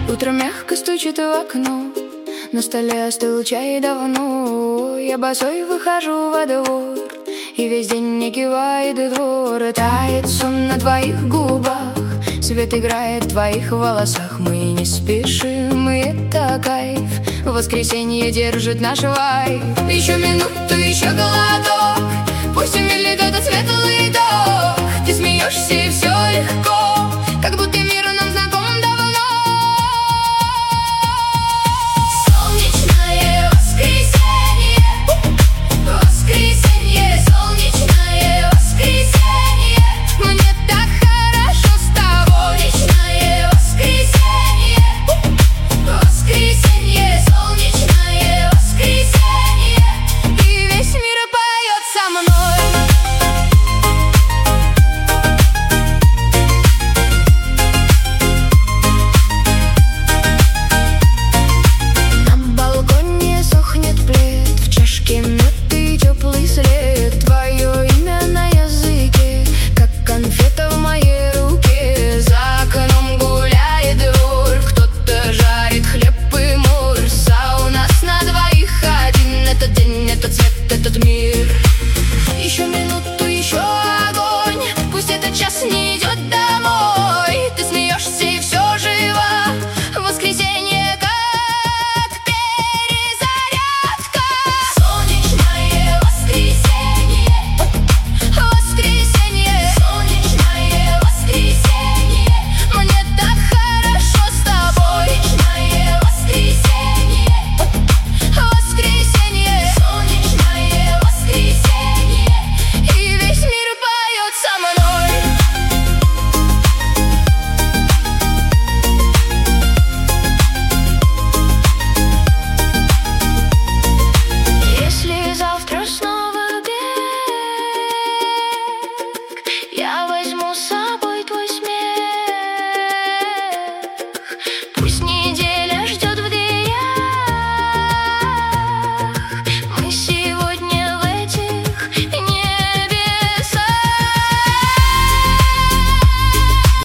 Утро мягко стучит в окно, на столе остыл чай давно. Я босой выхожу во двор, и весь день мне кивает двор. И тает сон на твоих губах, свет играет в твоих волосах. Мы не спешим, и это кайф. В воскресенье держит наш вайб. Еще минуту, еще глоток, пусть умилит этот светлый ток. Ты смеешься, и все легко, как будто